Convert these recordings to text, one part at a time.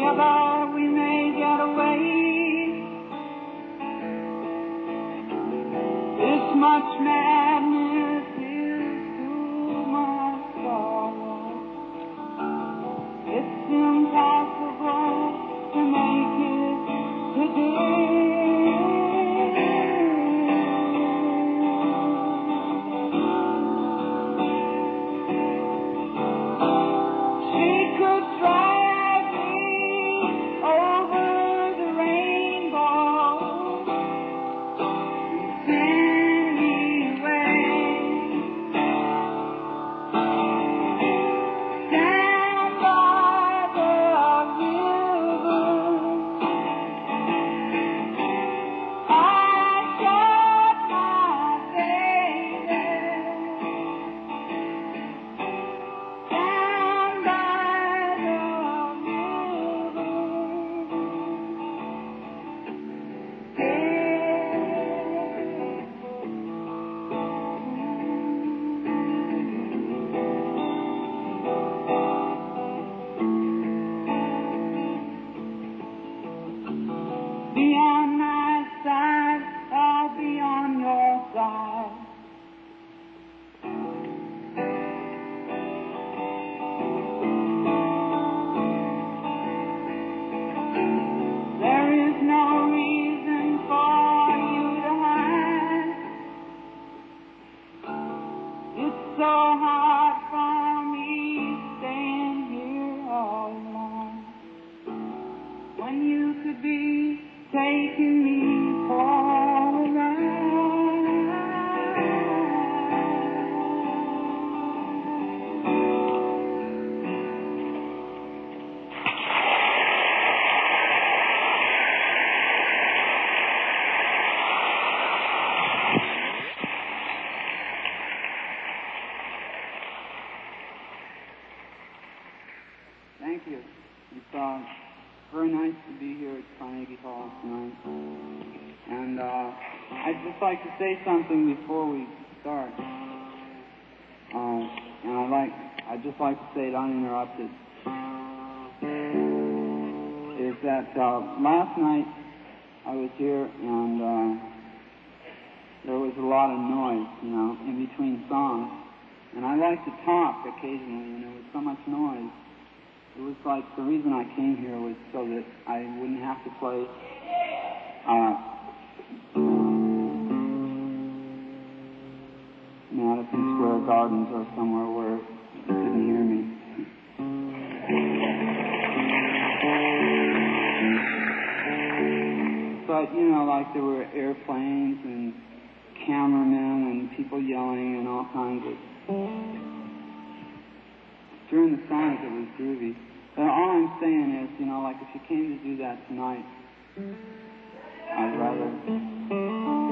together we may get away. This much madness is too much sorrow. It's impossible to make it today. She could drag me over the rainbow anyway. Stand by the river. I got my baby. Stand by the river. Be on my side, I'll be on your side. There is no reason for you to hide. It's so hard for me staying here all alone when you could be taking me for a ride. Thank you. It's very nice to be here at Carnegie Hall tonight. And I'd just like to say something before we start. And I'd just like to say it uninterrupted. Is that last night I was here and there was a lot of noise, in between songs. And I like to talk occasionally, and there was so much noise. It was like the reason I came here was so that I wouldn't have to play Madison Square Gardens or somewhere where you couldn't hear me. But, like there were airplanes and cameramen and people yelling and all kinds of... During the songs it was groovy. But all I'm saying is, like if you came to do that tonight, I'd rather...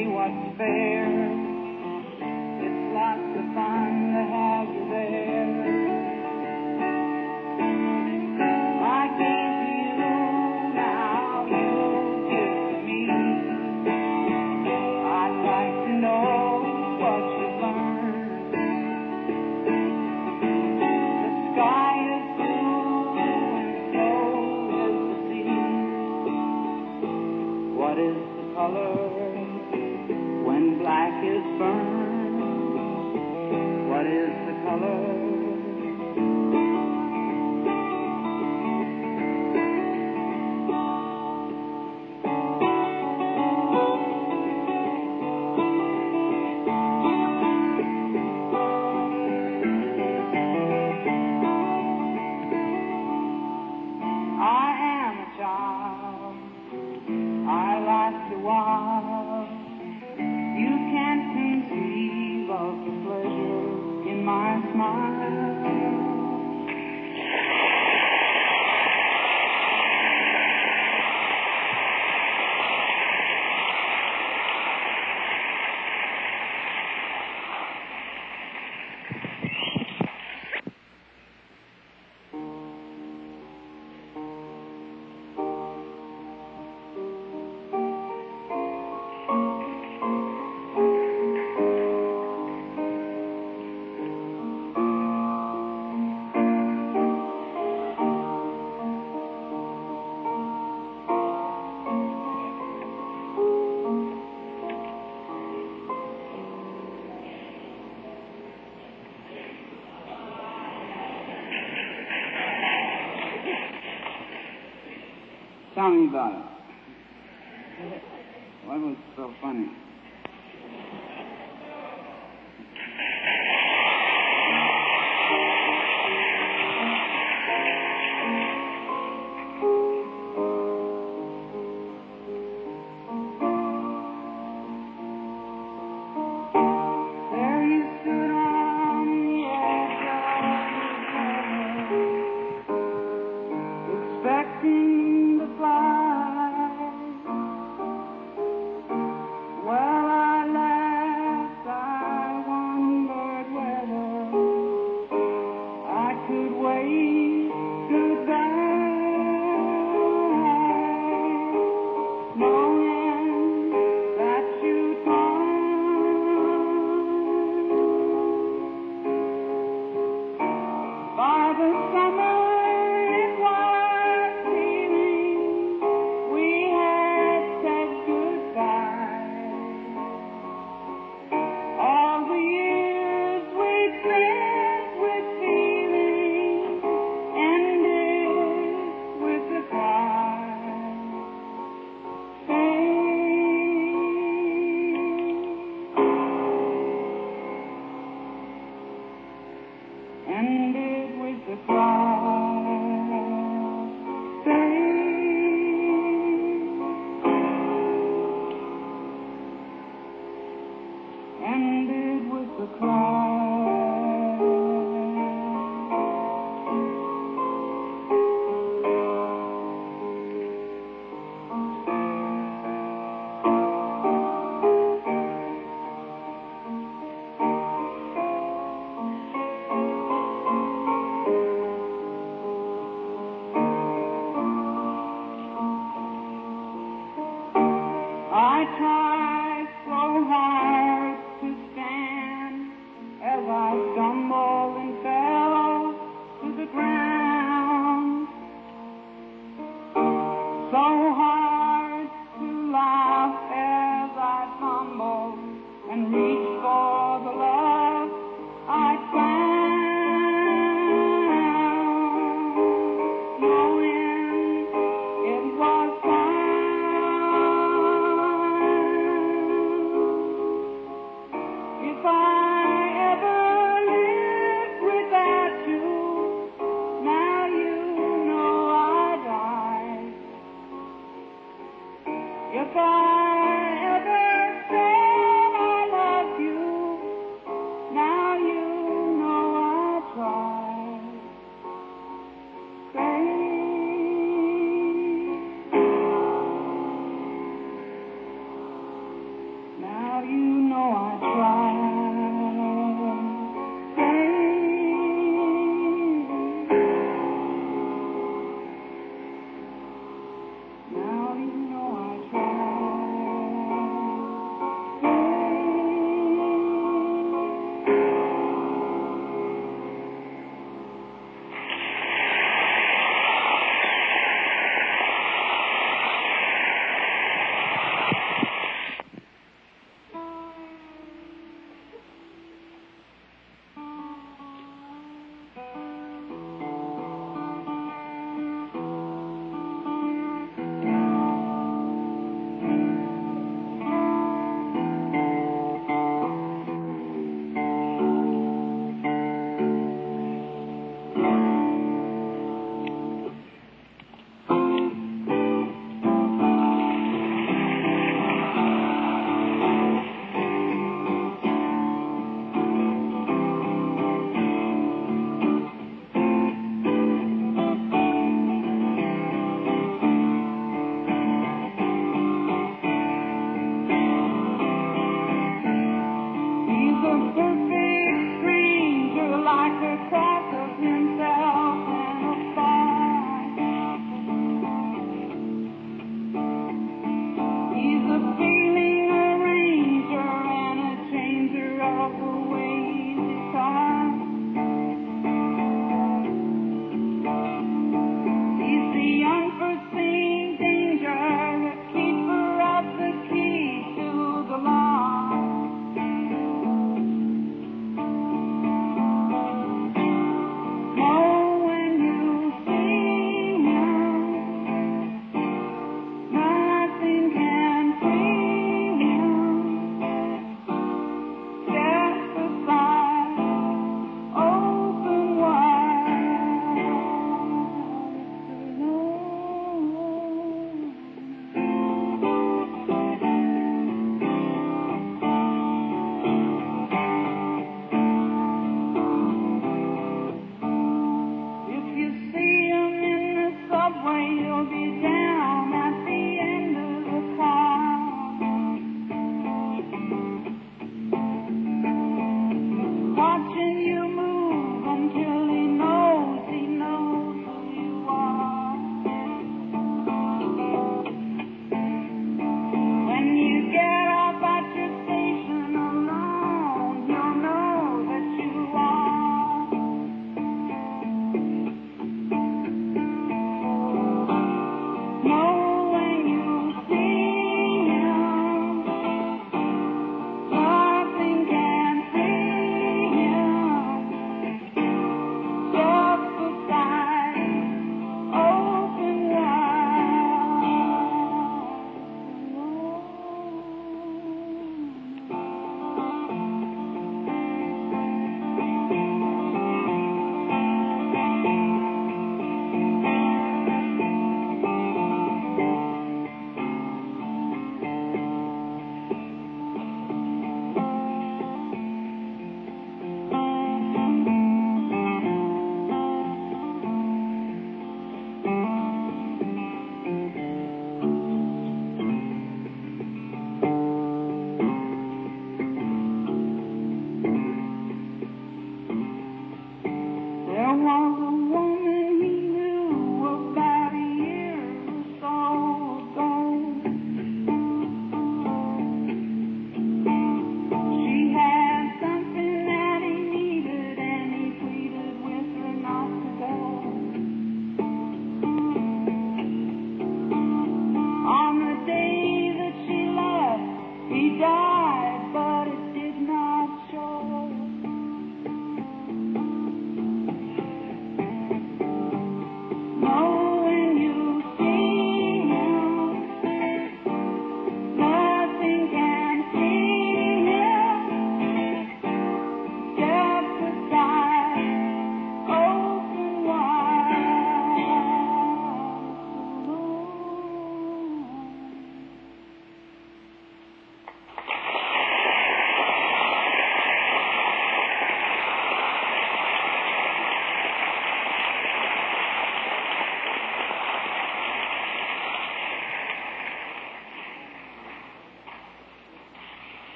say what's fair. It's lots of fun to have you there. I gave to you, now you give to me. I'd like to know what you've learned. The sky is blue and so is the sea. What is the color when black is burned? What is the color? I am a child. I like to walk. You can't conceive of the pleasure in my smile. Tell me about it. What was so funny? There you stood on the edge of the river, expecting to fly. Well, I laughed, I wondered whether I could wave goodbye, knowing that you'd come. By the summer it was evening, we had said goodbye. All the years we spent with feeling ended with a cry. Stay. Ended with a cry. Stay. Ended with a cry. I tried so hard to stand Now you know I tried. Now you know I tried.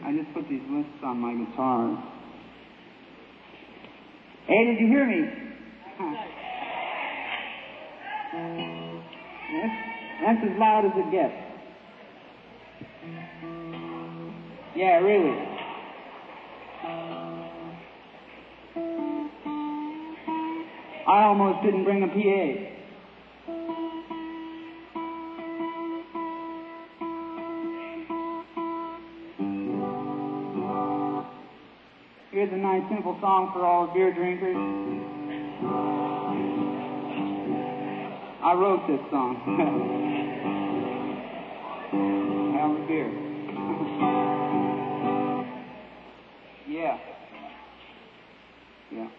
I just put these lists on my guitar. Hey, did you hear me? That's as loud as it gets. Yeah, really. I almost didn't bring a PA. Here's a nice simple song for all the beer drinkers. I wrote this song. Have a beer. Yeah. Yeah.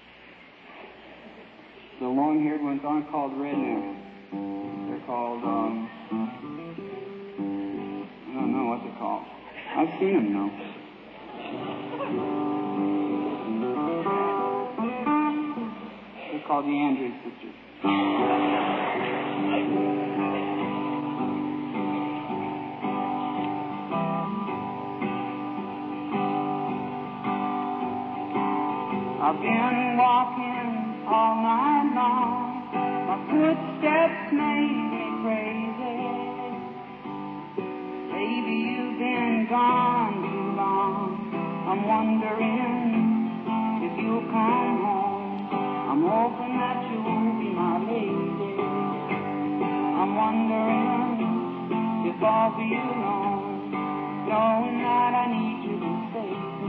The long-haired ones aren't called rednecks. They're called, I don't know what they're called. I've seen them though. They're called the Andrews Sisters. I've been walking all night long. My footsteps make me crazy. Baby, you've been gone too long. I'm wondering if you'll come home. I'm hoping that you'll be my lady. I'm wondering if I'll be alone, knowing that I need you to save me.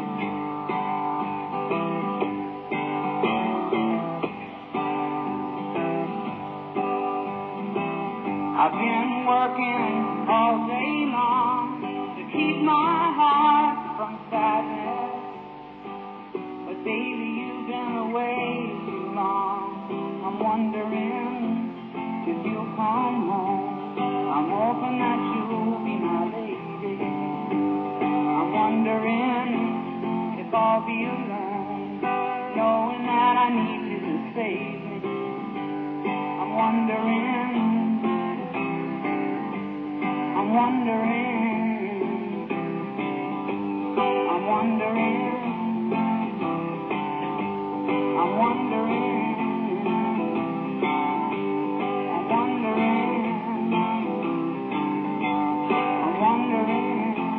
I've been working all day long to keep my heart from sadness. But baby, you've been away too long. I'm wondering if you'll come home. I'm hoping that you'll be my lady. I'm wondering if I'll be alone, knowing that I need you to save me. I'm wondering. I'm wondering, I'm wondering, I'm wondering, I'm wondering, I'm wondering.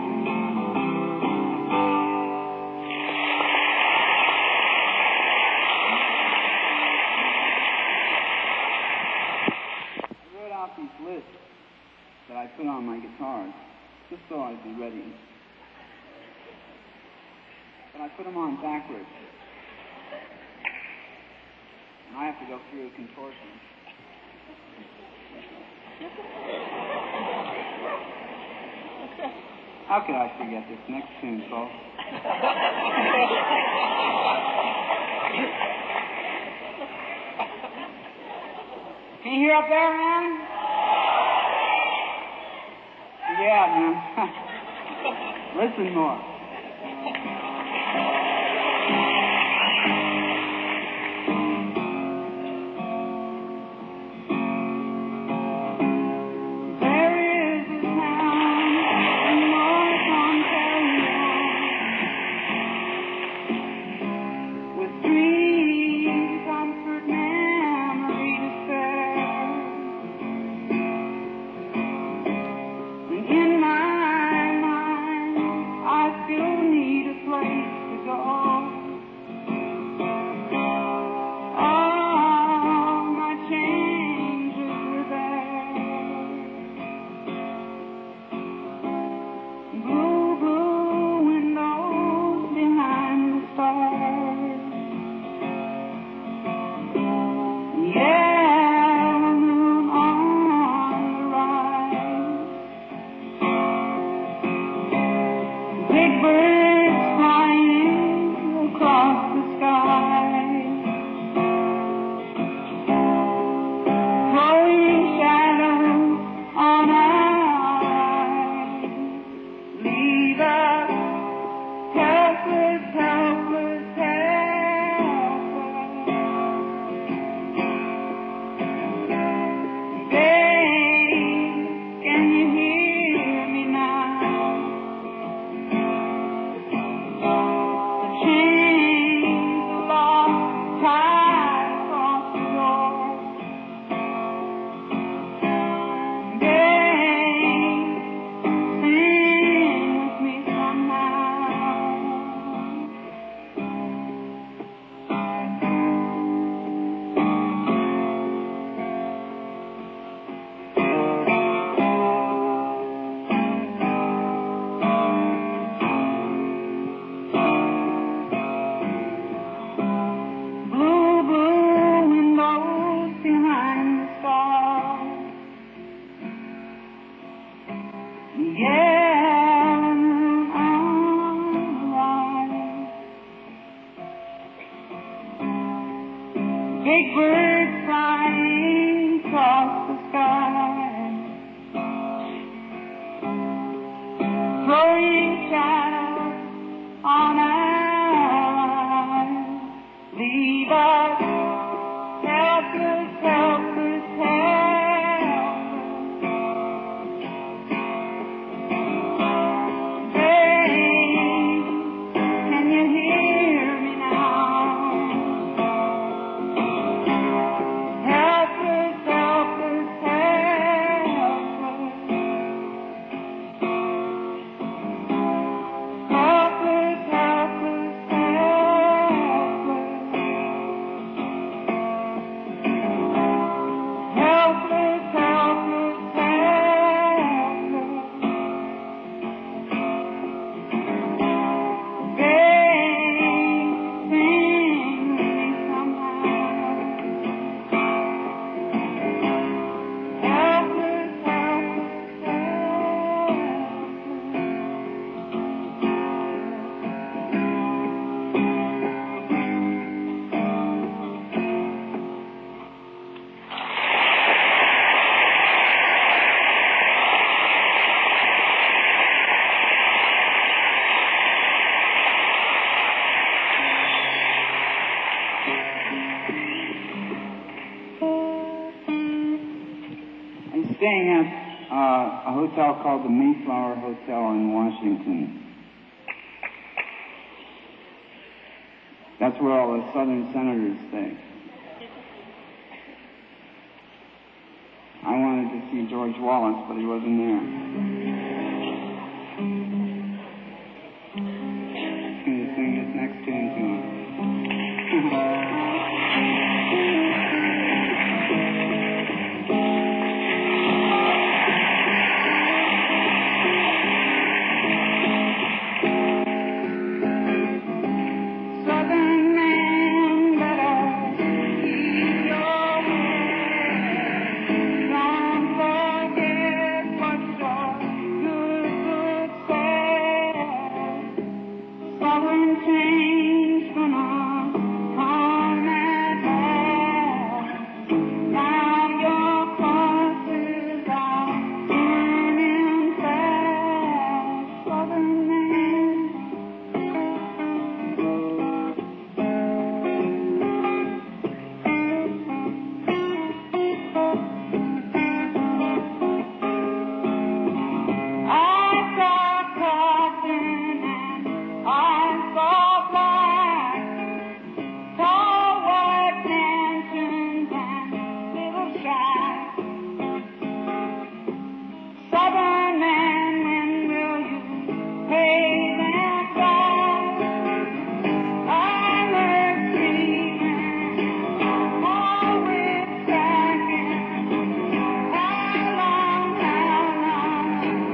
I wrote out these lists that I put on my guitars, just so I'd be ready. But I put them on backwards. And I have to go through a contortion. How could I forget this next tune, folks? Can you hear up there, man? Yeah, man. Listen more. There is a town in North Ontario with three comfort memories to spare. In my mind, I still need a place to go. All my changes were there. Blue, blue windows behind the stars. Yeah, moon on the rise. Big birds flying across the sky, throwing shadows on our eyes. Leave us helpless, helpless, helpless. Babe, can you hear me now? big birds flying across the sky, throwing shadows on our eyes. Leave us helpless, helpless, helpless. Hey, can you hear me now? Helpless, helpless, helpless. Helpless, helpless, helpless. Helpless, helpless, helpless. They sing me somehow. Helpless, helpless, I'm staying at a hotel called the Mayflower Hotel in Washington. That's where all the Southern senators stay. I wanted to see George Wallace, but he wasn't there. I'm going to sing this next tune to him. Southern man, better keep your head. Don't forget what your good said. Southern change gonna come at last. Now your crosses are burning fast. Southern man. I saw coffin and I saw black, tall white mansions and little shacks. Southern man, when will you pay them back? I heard screaming, always cracking. How long, how long?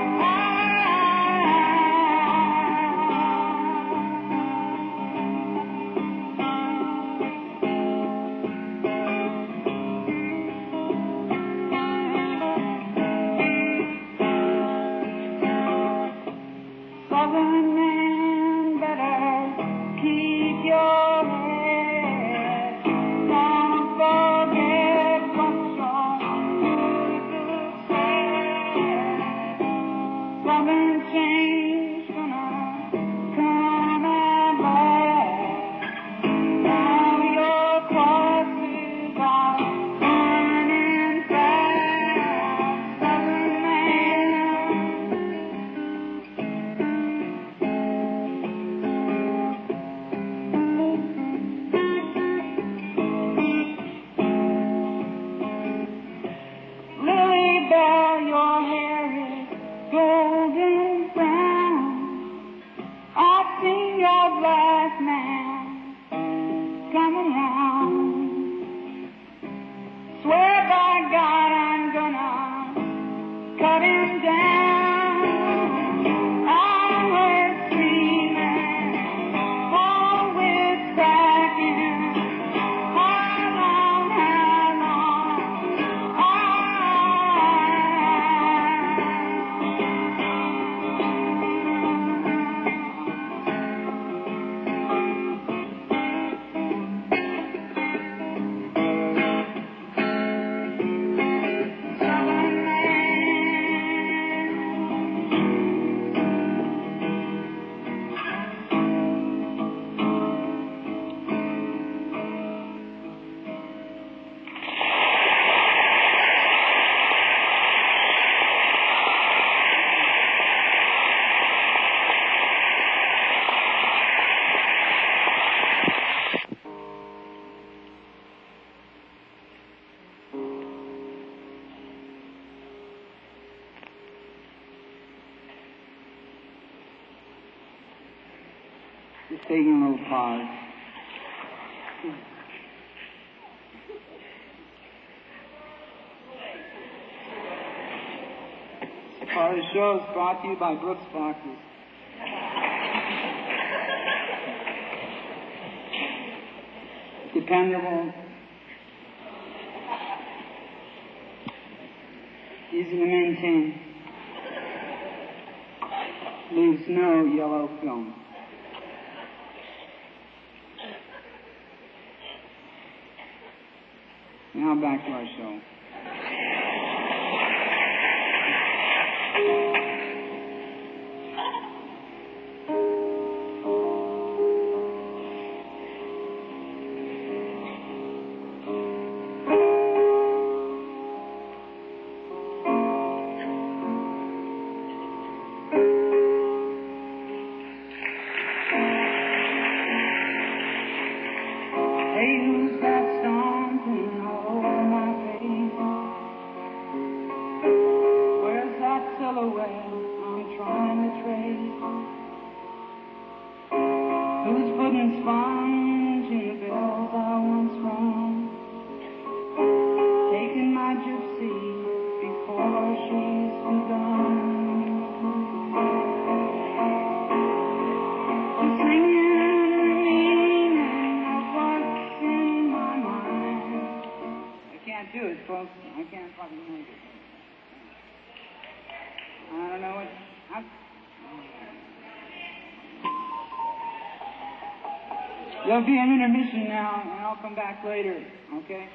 Southern man, better keep your head. Don't forget what your good said. Southern change gonna come at last. Now your crosses are burning fast. Southern man. Just taking a little pause. Our show is brought to you by Brooks Boxes. Dependable, easy to maintain, leaves no yellow film. Now back to our show. There'll be an intermission now, and I'll come back later, okay?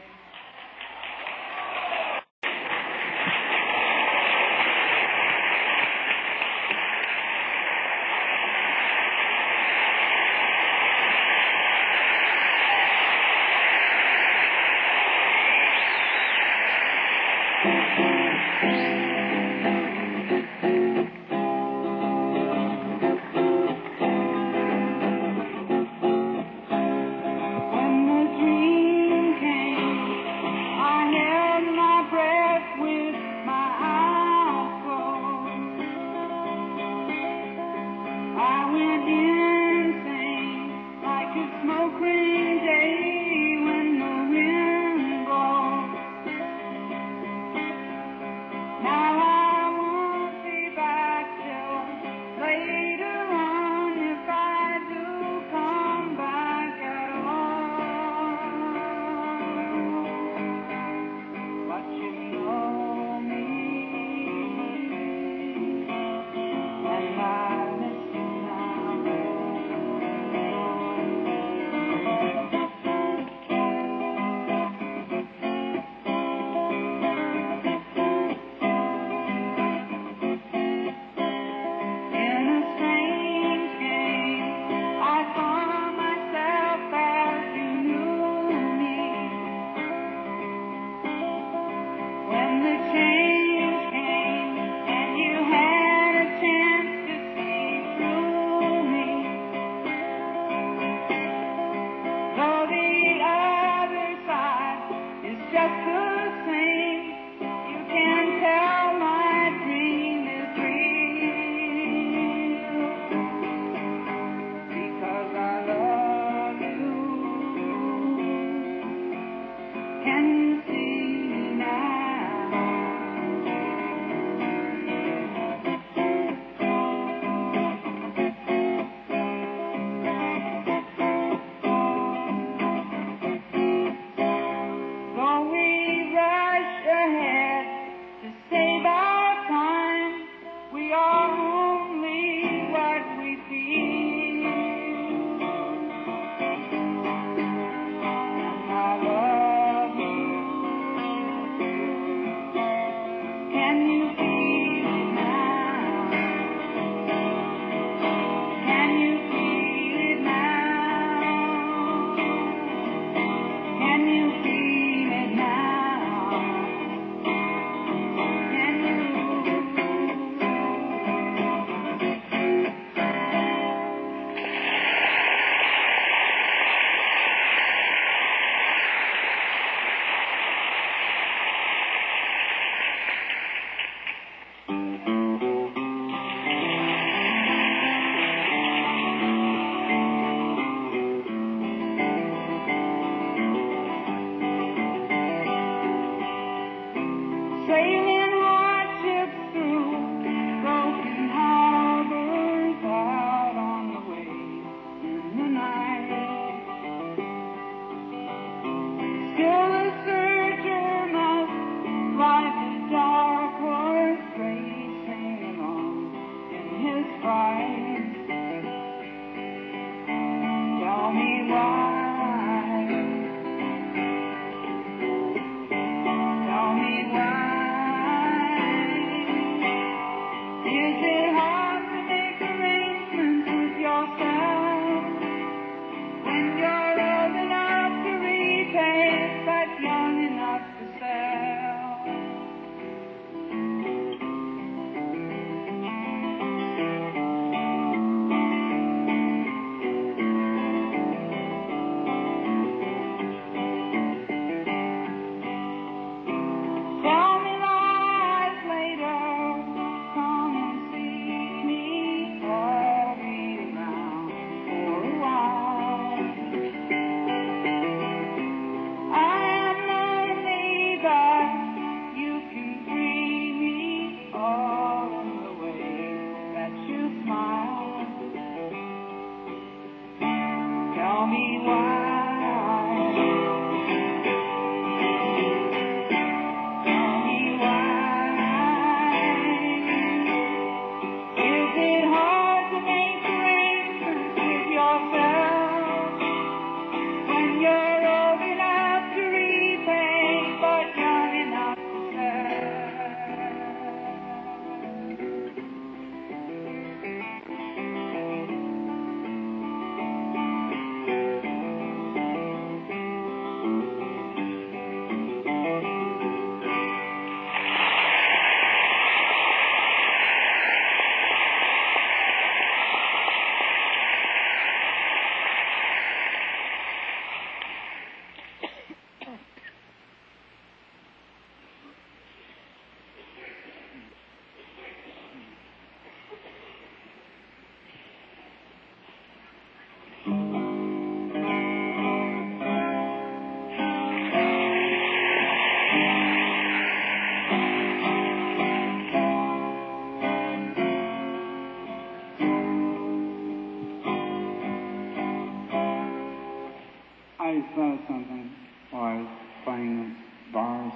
I just thought of something while I was playing the bars.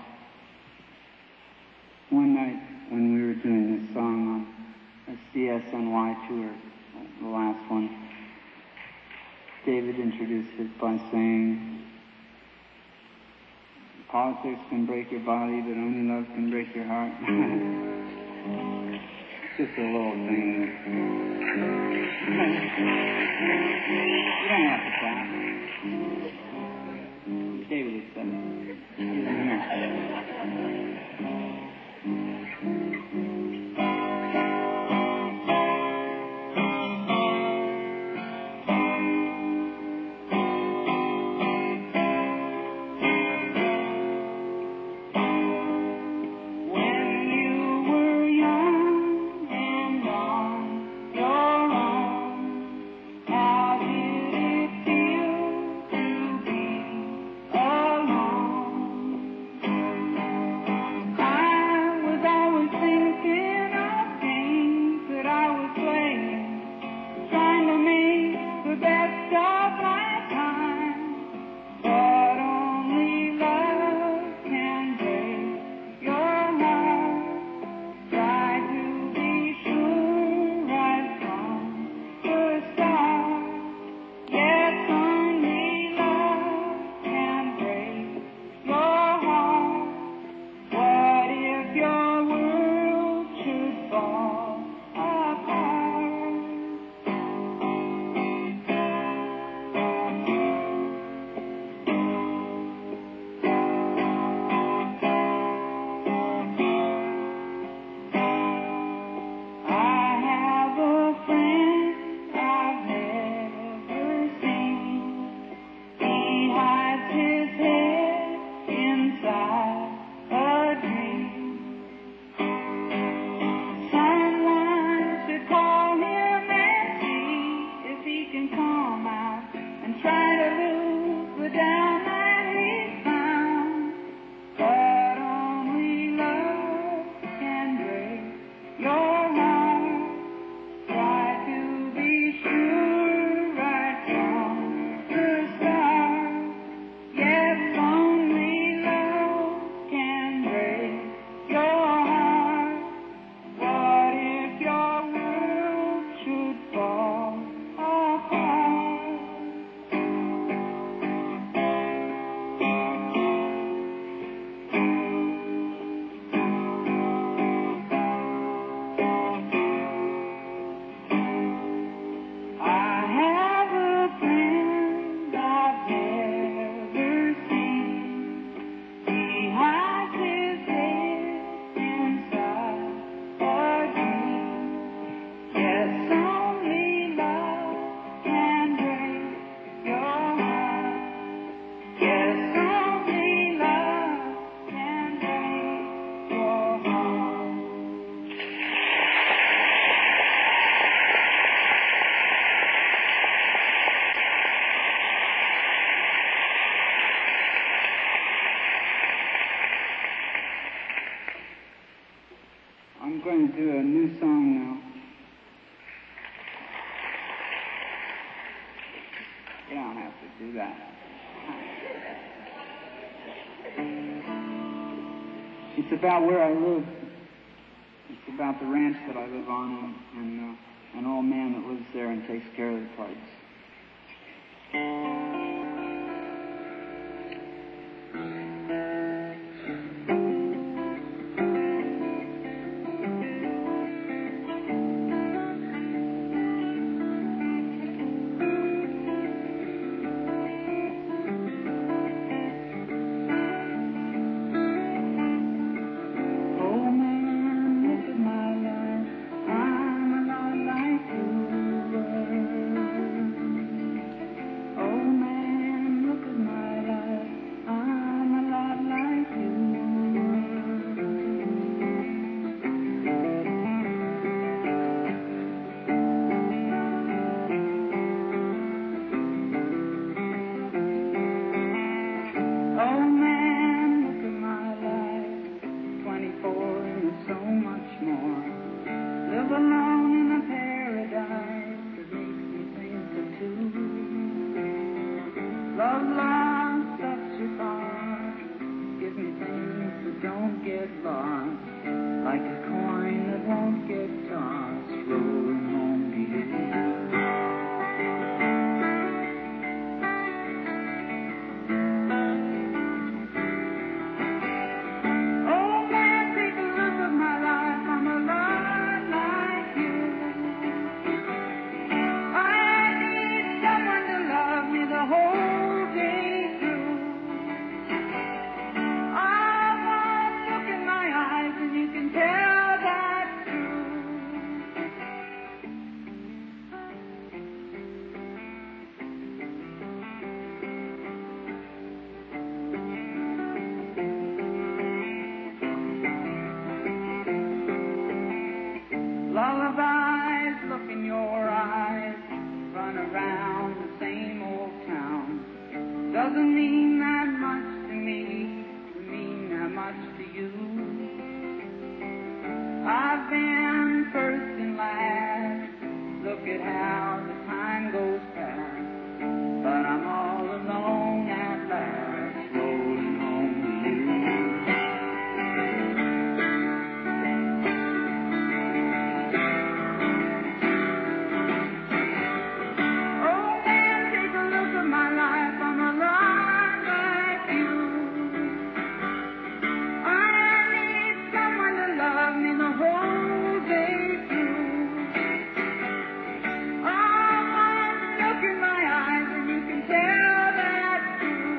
One night when we were doing this song on a CSNY tour, the last one, David introduced it by saying, politics can break your body, but only love can break your heart. Just a little thing. You don't have to clap. David has said I'm going to do a new song now. You don't have to do that. It's about where I live. It's about the ranch that I live on and an old man that lives there and takes care of the place. doesn't mean that much to me, mean that much to you. I've been first and last, look at how the time goes past, but I'm all alone at last, rolling home to you. Oh man, take a look at my life, I'm alive like you. I need someone to love me the whole day through. Oh, look in my eyes and you can tell that's true.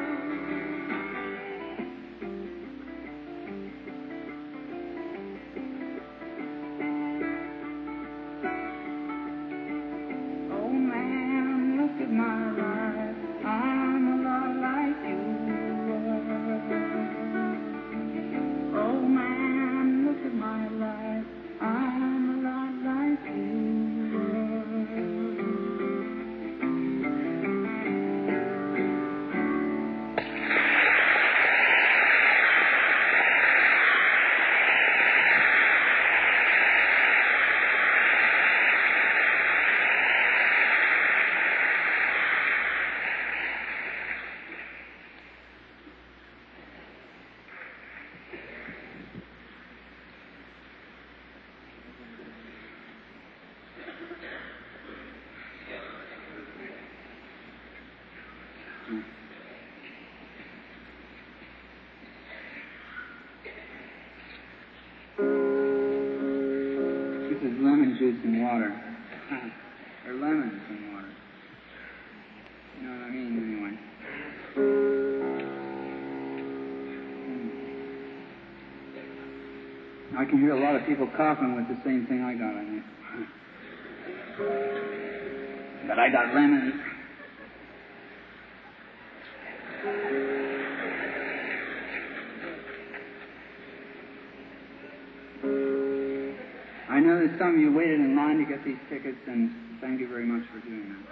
Oh man, look at my life, I'm a lot like you. Oh man, look at my life, I'm a lot like you. This is lemon juice and water. Or lemons and water. You know what I mean, anyway. I can hear a lot of people coughing with the same thing I got, I think. But I got lemons. I know that some of you waited in line to get these tickets, and thank you very much for doing that.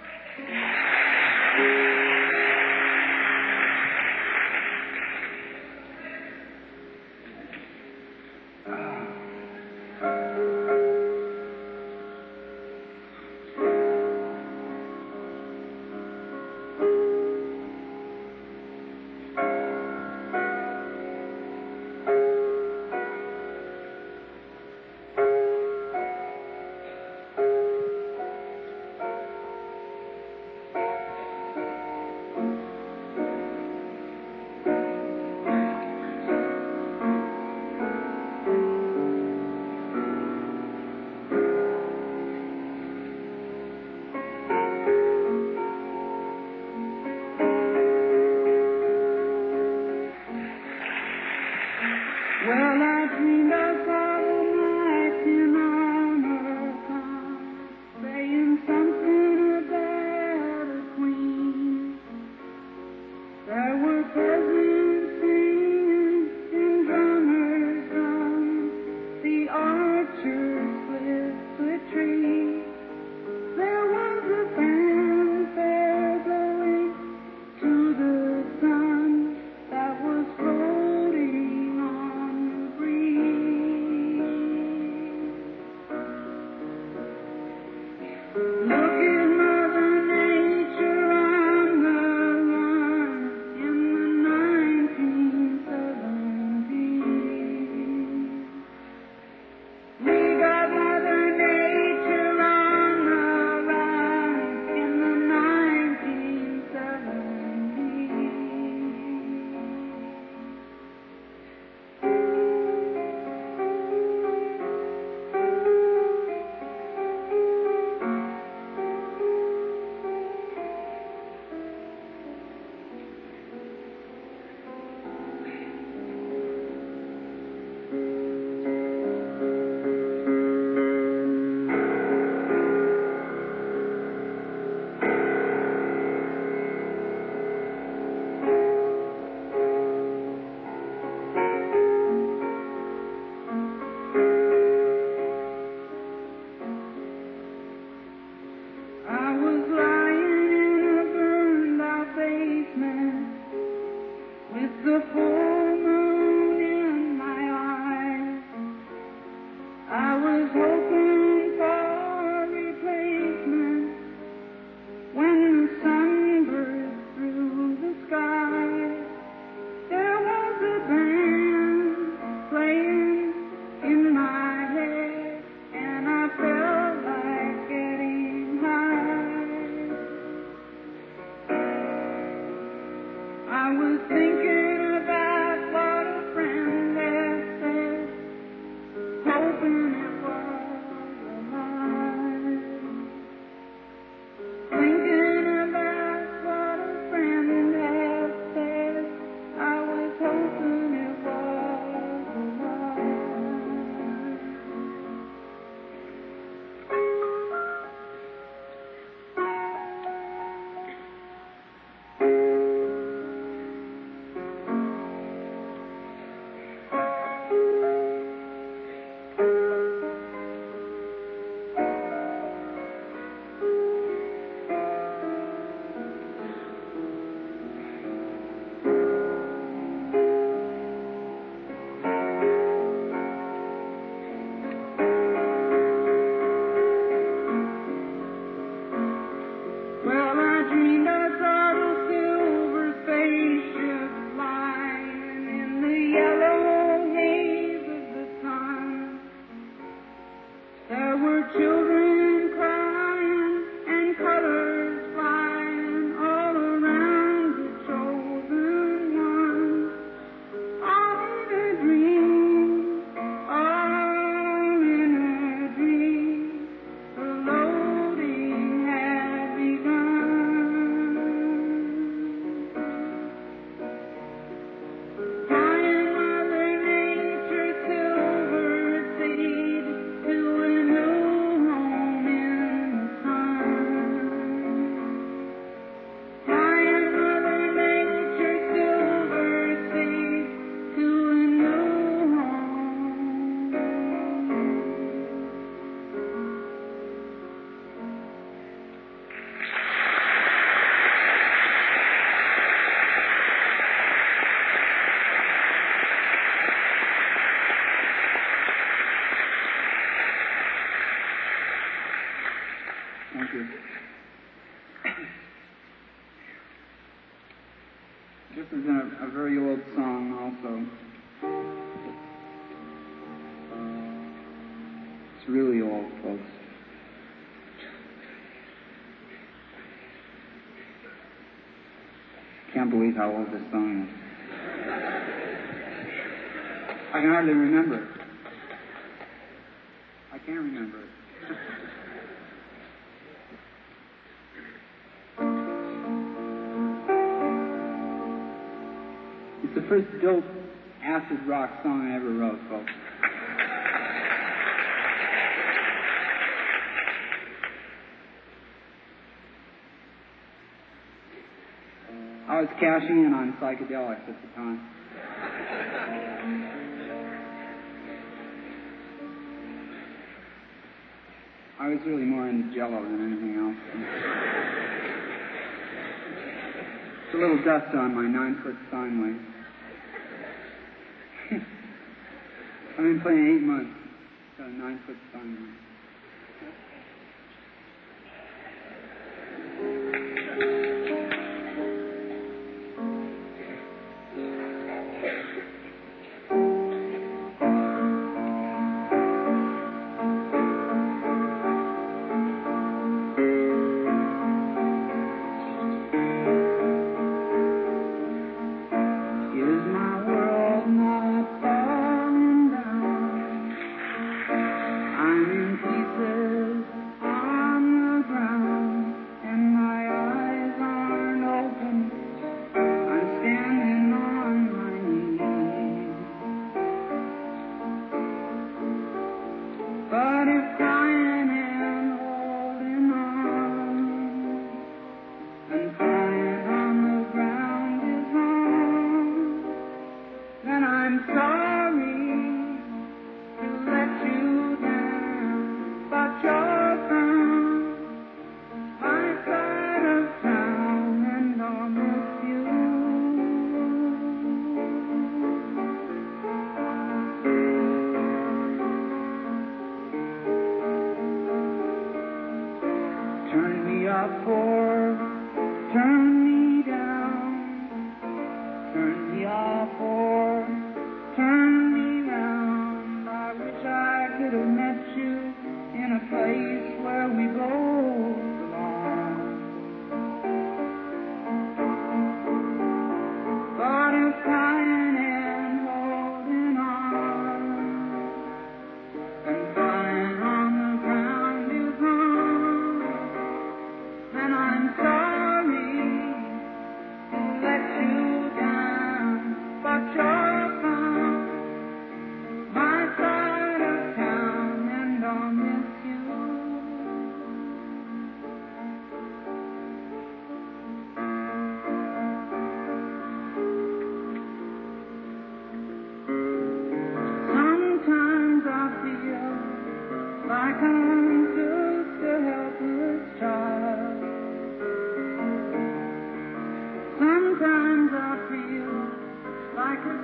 thinking about what a friend had said, hoping it was a lie. Thinking about what a friend had said, I was hoping it was a lie. Well, I dreamed I saw the silver spaceship flying in the yellow haze of the sun. There were children crying and colors flying all around the chosen one. All in a dream, all in a dream, the loading had begun. Flying Mother Nature's silver seed to a new home in the sun. Flying Mother Nature's silver seed to a new home. Thank you. This is a very old song also. It's really old, folks. Can't believe how old this song is. I can hardly remember it. I can't remember it. It's the first dope acid rock song I ever wrote, folks. I was cashing in on psychedelics at the time. I was really more into Jello than anything else. It's a little dust on my 9-foot Steinway. I've been playing 8 months. Got a 9-foot Steinway. Is my world not falling down? I'm in pieces on the ground, and my eyes aren't open. I'm standing on my knees. But if crying and holding on and crying on the ground is wrong, then I'm sorry to let you down. But you're from my side of town, and I'll miss you. Turn me up or turn me down. Turn me up or turn me round. I wish I could have met you in a place where we both belong. But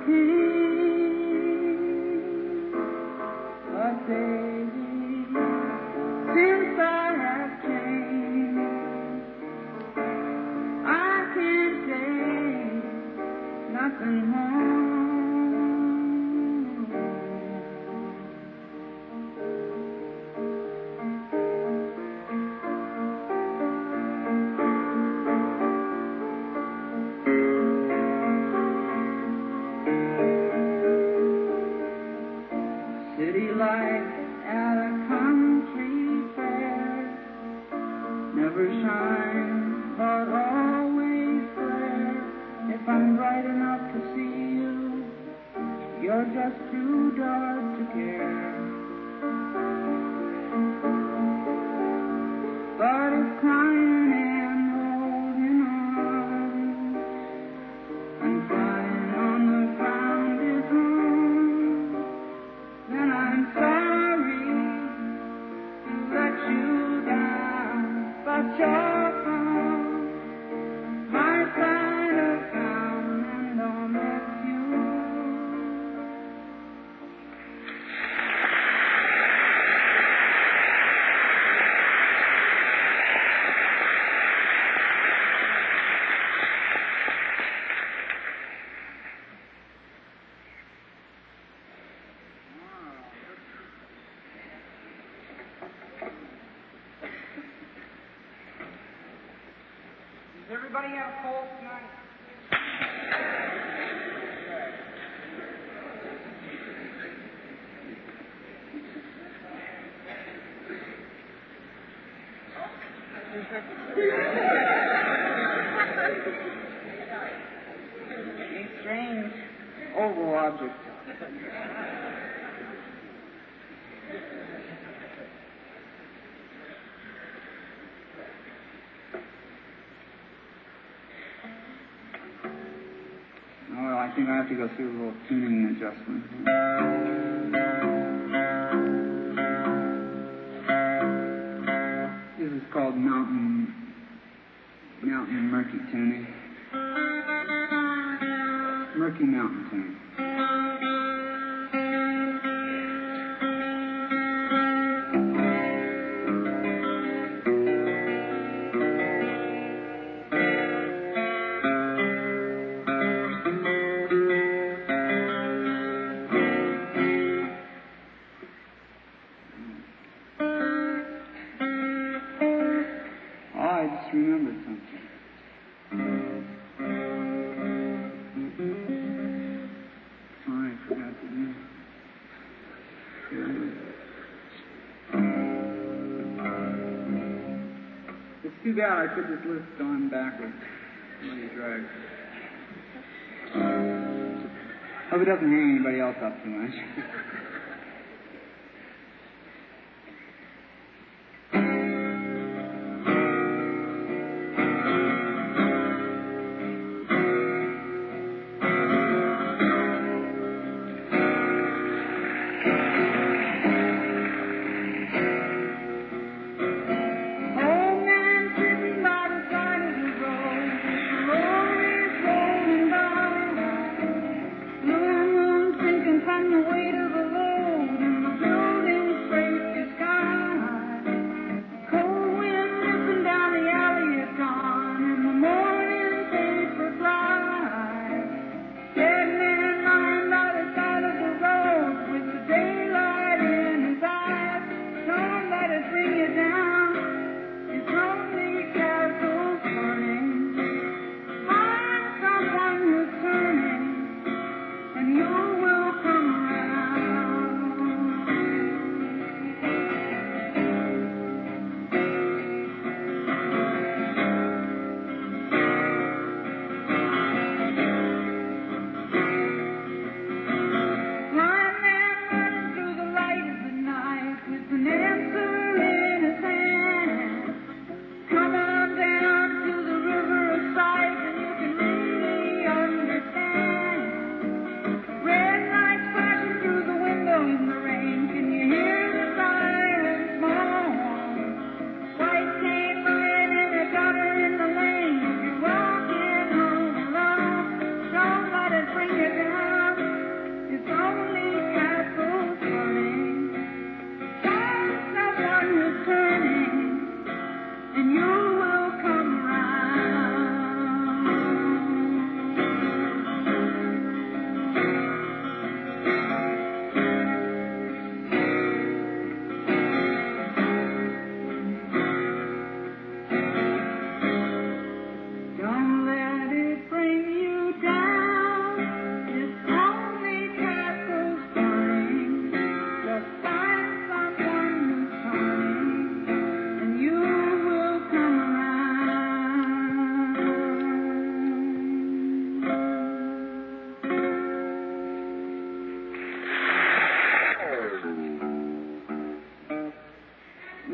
king. But baby, since I have changed, I can't take nothing more. City lights at a country fair never shine, but always flare. If I'm bright enough to see you, you're just too dark to care. But if crying and holding on and flying on the ground is wrong, then I'm sorry to let you down, but you're from my side of town and I'll miss you. Does everybody have a cold tonight? These strange oval objects. Oh, I think I have to go through a little tuning adjustment. This is called Mountain Murky tuning. Murky Mountain tuning. I just remembered something. I forgot to do. It's too bad I put this list on backwards. Really drag. Hope it doesn't hang anybody else up too much. From the weight of the Lord.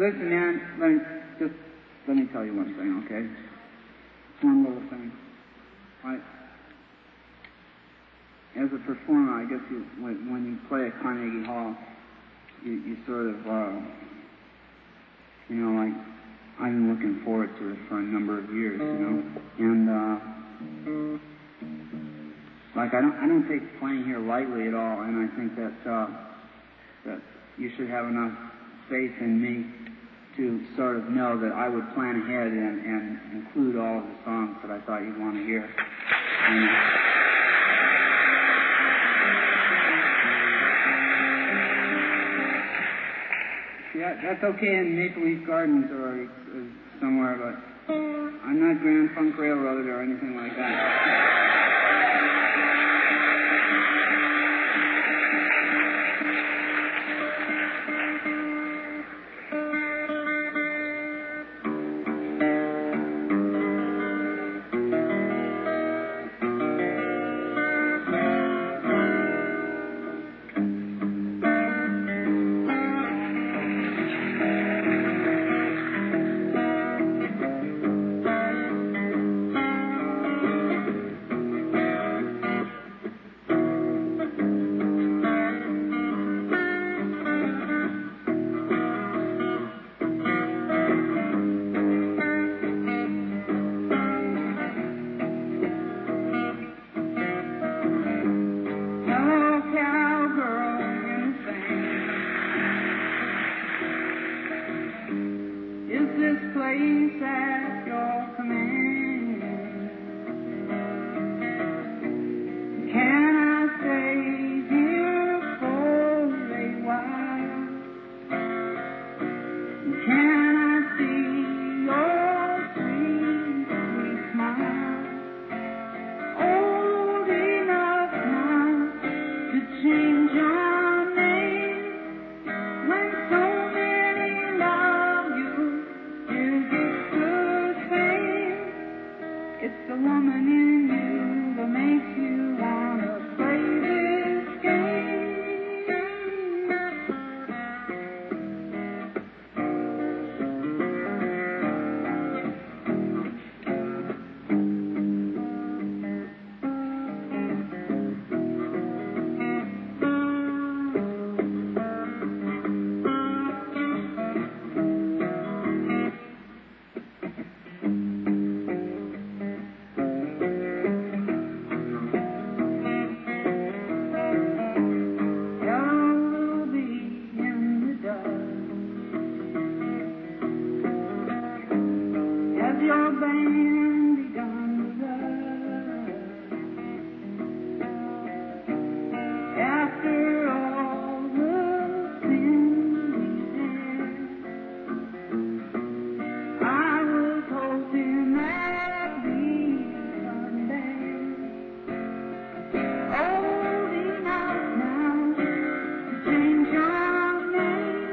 Listen, man, let me tell you one thing, okay? One little thing. As a performer, I guess when you play at Carnegie Hall, you sort of, like, I've been looking forward to it for a number of years, and like I don't take playing here lightly at all, and I think that you should have enough faith in me to sort of know that I would plan ahead and include all of the songs that I thought you'd want to hear. Yeah, that's okay in Maple Leaf Gardens or somewhere, but I'm not Grand Funk Railroad or anything like that.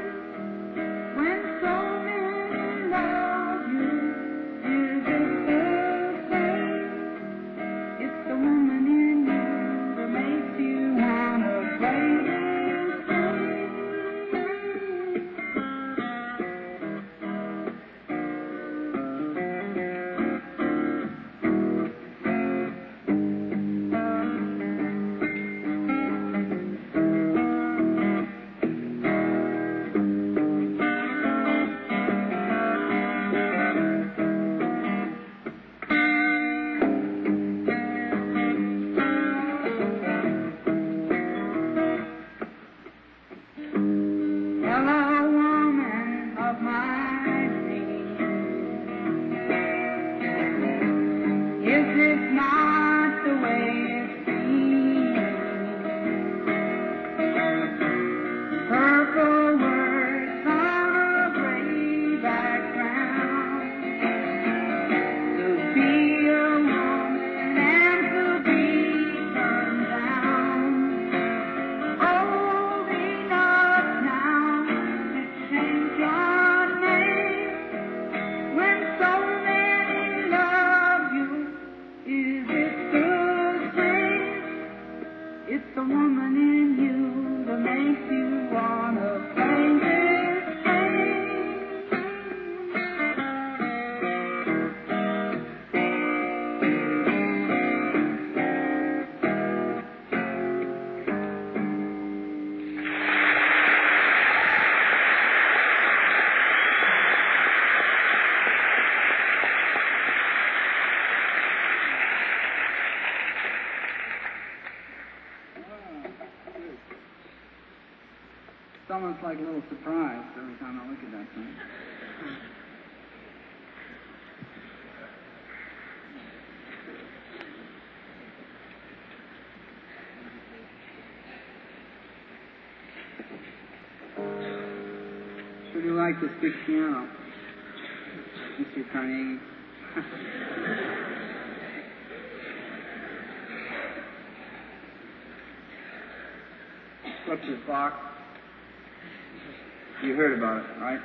When so many love you, you just almost like a little surprise every time I look at that thing. Sure do like this big piano, Mr. Carnegie. What's this box? You heard about it, right?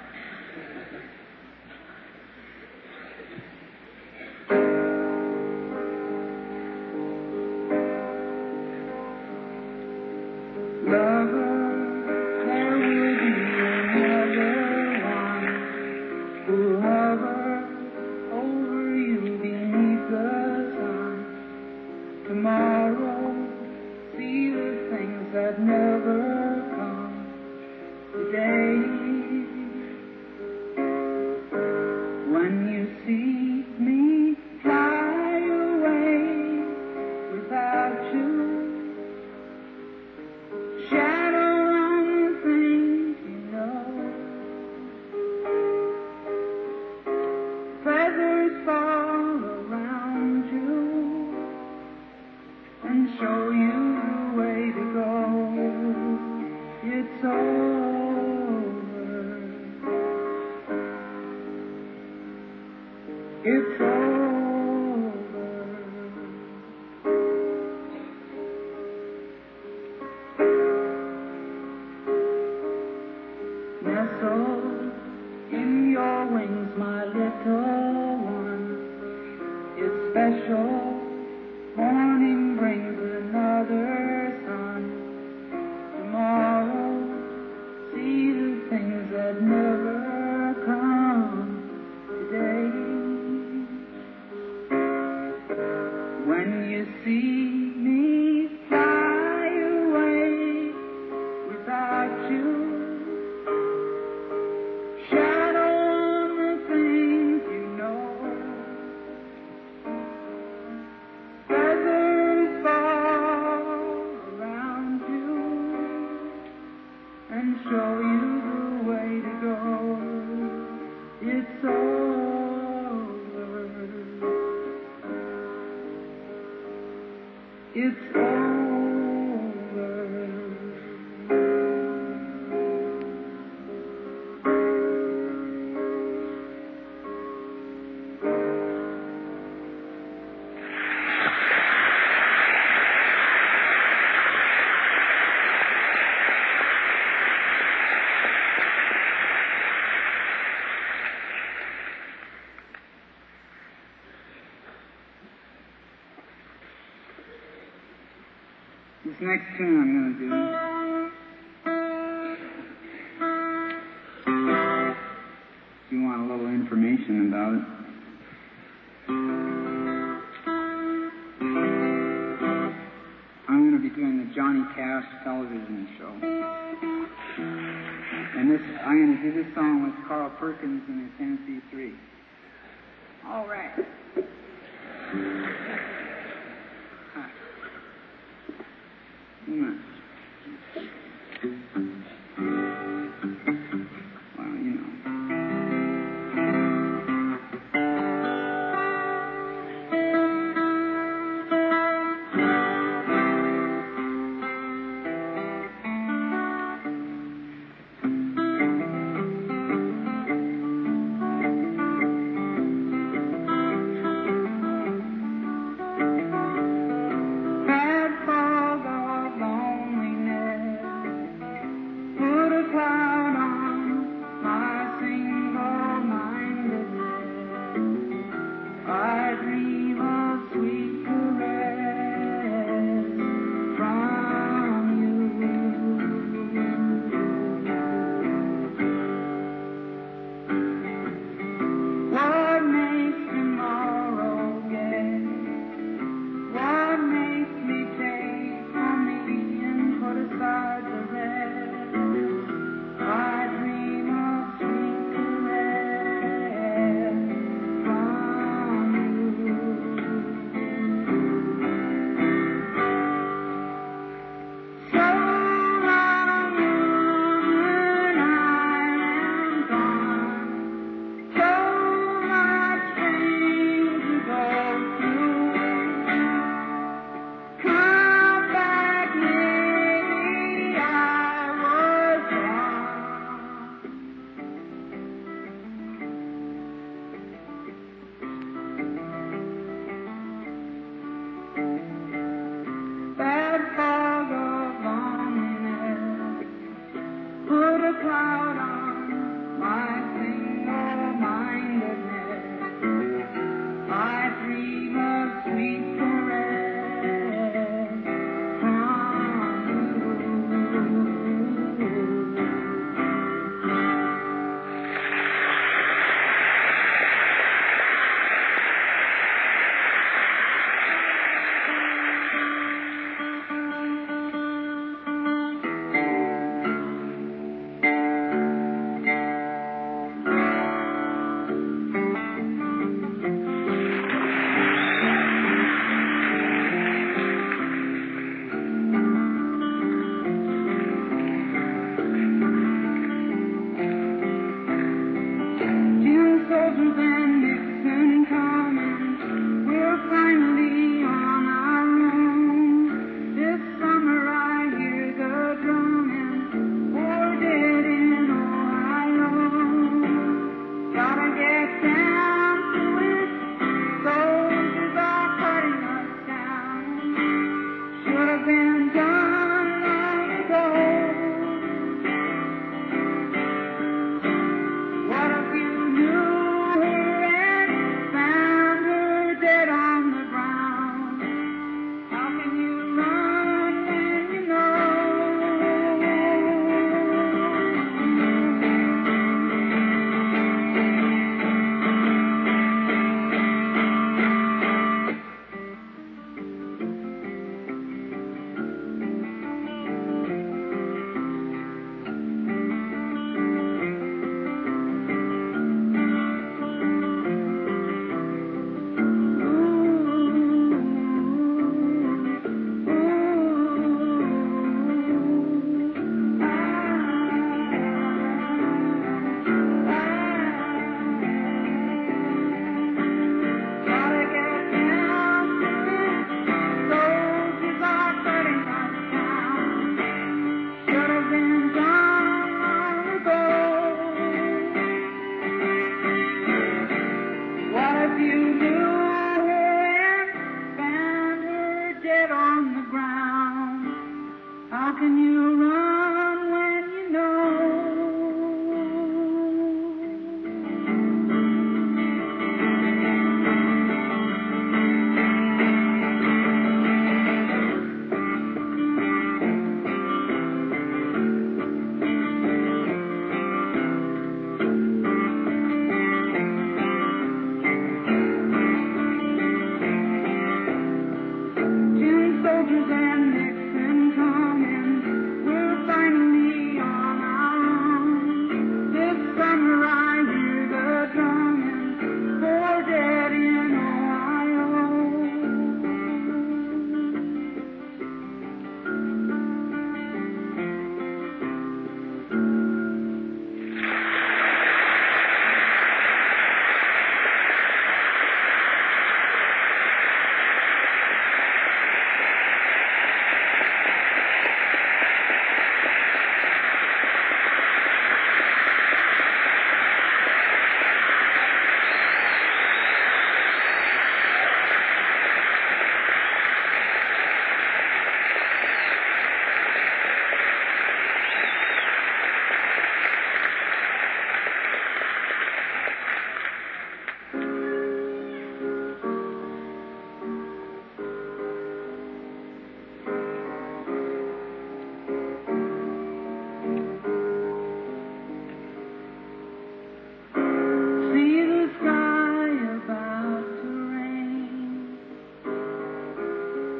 This next tune I'm going to do, if you want a little information about it, I'm going to be doing the Johnny Cash television show. And this, I'm going to do this song with Carl Perkins and his Tennessee Three. All right.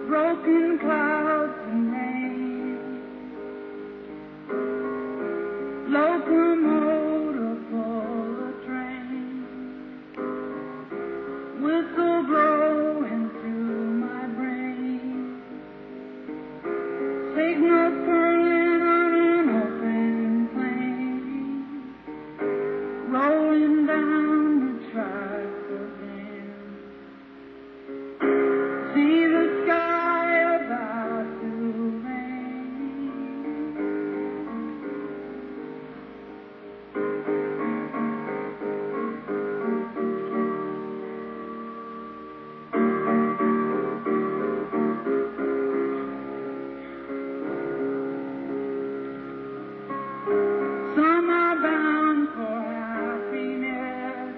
broken clouds and rain, locomotive full of train, whistle blowing through my brain, signals curling on an open plain, rolling down the track again. See the sky about to rain. Some are bound for happiness,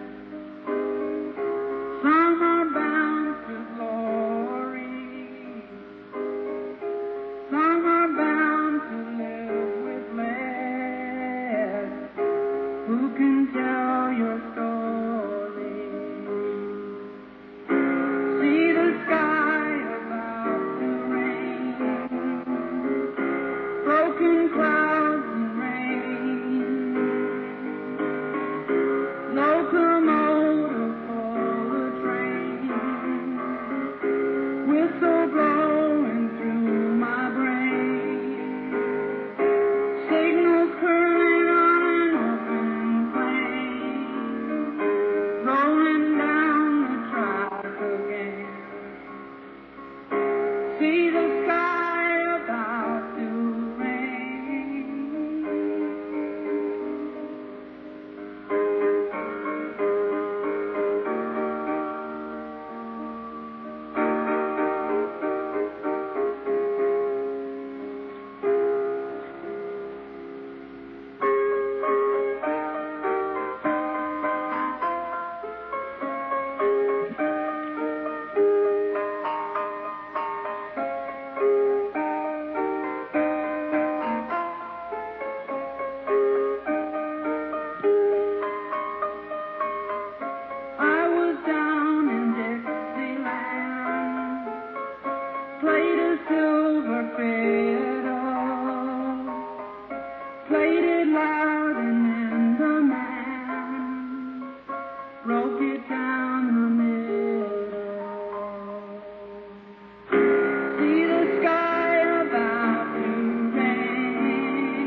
some are bound to glory, some are bound to live with less. Who can tell your story? See the sky about to rain, broken clouds and rain, locomotive full of train, whistle blowing through my brain, signals curling on an open plain, rolling down the track again. See the sky about to rain. I was down in Dixieland, played a silver fiddle, played it loud and then the man broke it down the middle. See the sky about to rain.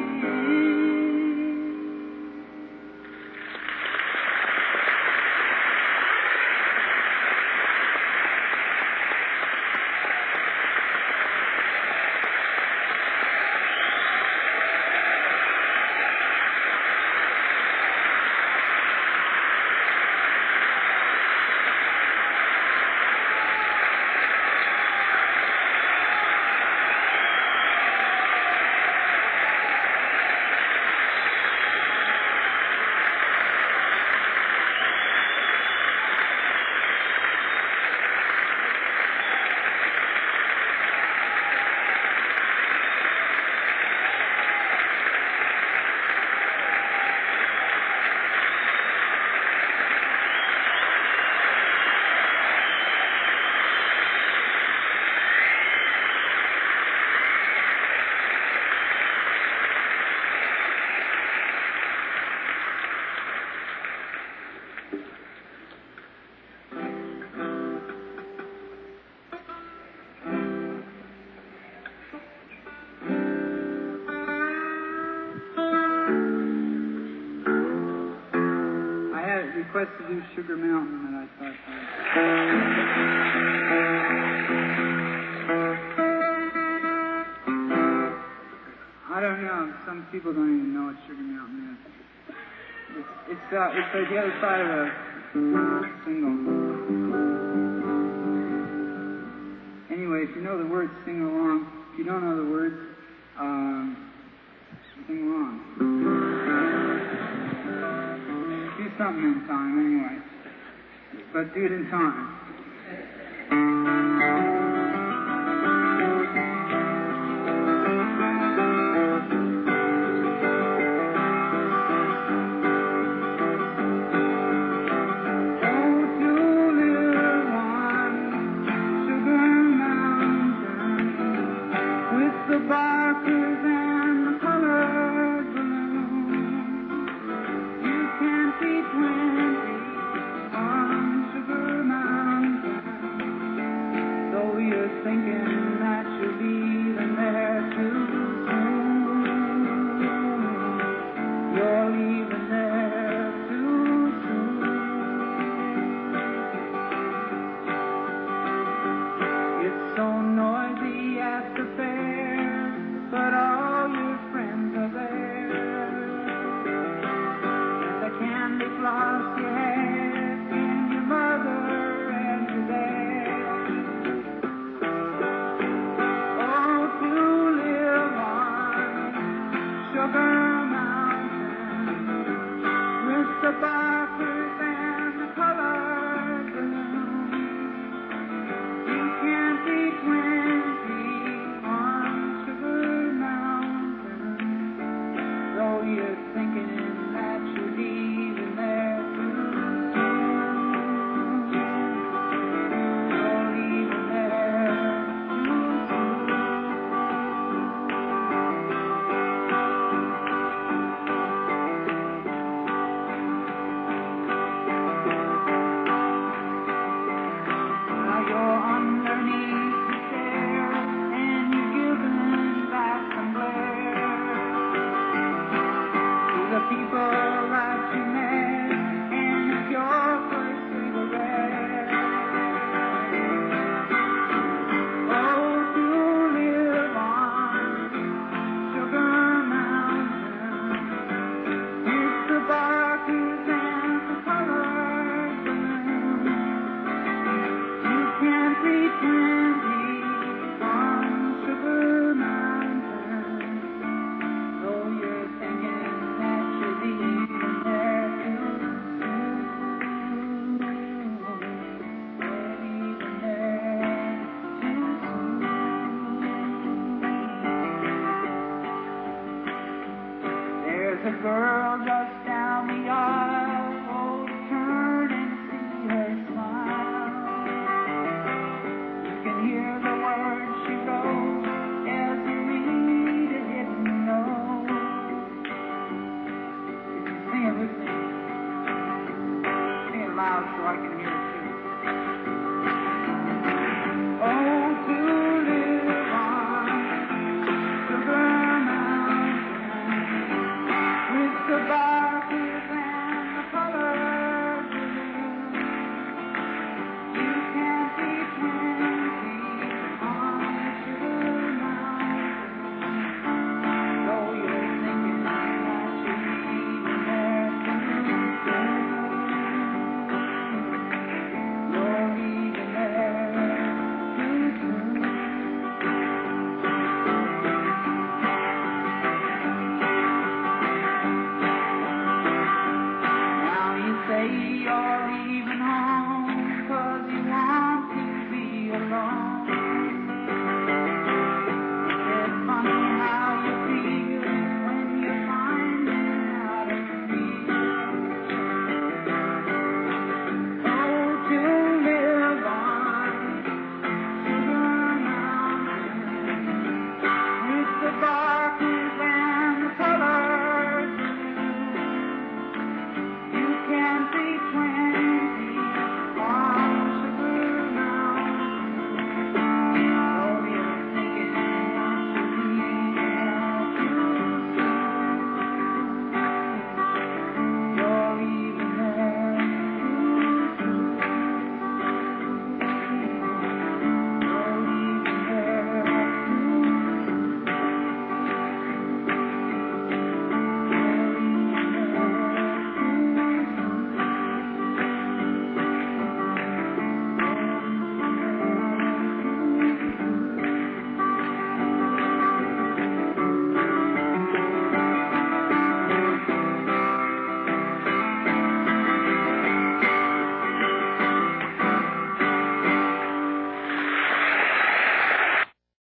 I had a request to do Sugar Mountain that I thought. I don't know. Some people don't even know what Sugar Mountain is. It's like the other side of a single. Anyway, if you know the words, sing along. If you don't know the words, sing along. Do something in time, anyway. But do it in time. Oh, to live on Sugar Mountain. candy on Sugar Mountain. Though you're thinking that you're leaving there too soon, you're leaving there too soon. There's a girl